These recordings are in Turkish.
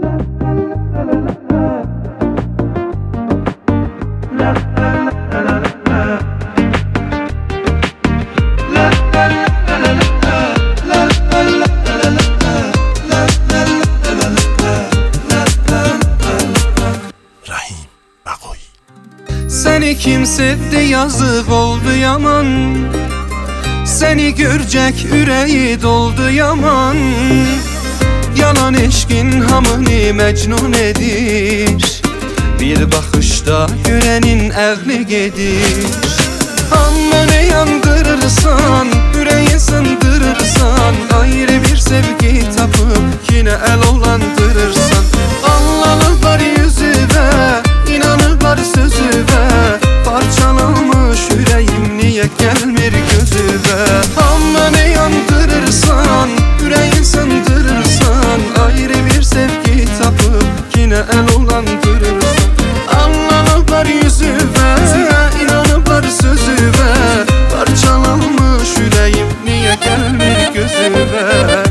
Seni kim sevdi yazık oldu yaman, seni görecek yüreği doldu yaman. Yalan eşkin hamını mecnun edir, bir bakışta görenin əqli gedir. Amma ne yandırırsan, yüreği sındırırsan, ayrı bir sevgi tapıp yine el olandırırsan. Anlalıklar yüzüve, inanırlar sözüve, parçalanmış yüreğim niye gelmir gözüve. Amma ne yandırırsan, yüreği sındırırsan, ayrı bir sevgi tapıp yine el olandırırsan. Anlalıklar yüzüve, inanırlar sözüve, parçalanmış yüreğim niye gelmir gözüve.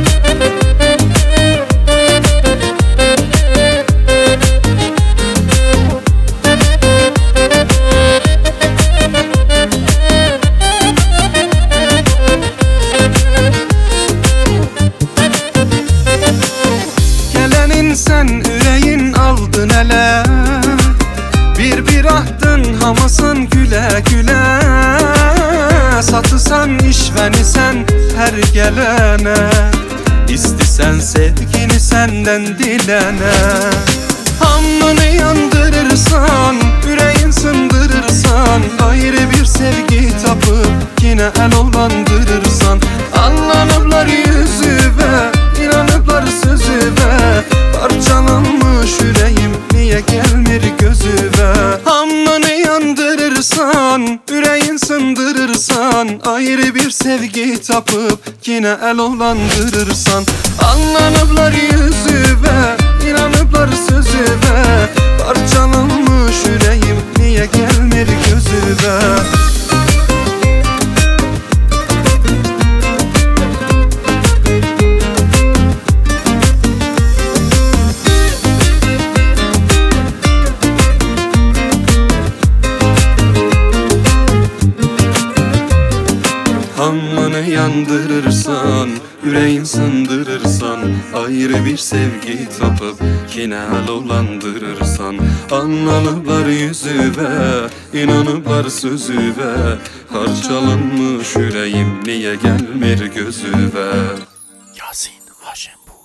Sen yüreğin aldın ele, bir ahdın hamasın güle güle. Satısan işveni sen her gelene, İstisen sevgini senden dilene. Hamını yandırırsan, yüreğin sındırırsan, ayrı bir sevgi tapıp yine el olandırırsan. Anlanıplar yüzüve, inanıplar sözüve, parçalanmış yüreğim niye gelmir gözüve. Hamını yandırırsan, yüreğin sındırırsan, ayrı bir sevgi tapıp yine el olandırırsan. Anlanıplar yüzüve, inanıplar sözüve, parçalanmış yüreğim niye gelmir gözüve. Hamını yandırırsan, yüreğin sındırırsan, ayrı bir sevgi tapıp yine el olandırırsan. Anlanıplar yüzüve, inanıplar sözüve, parçalanmış yüreğim niye gelmir gözüve. Yasin Haşem bu.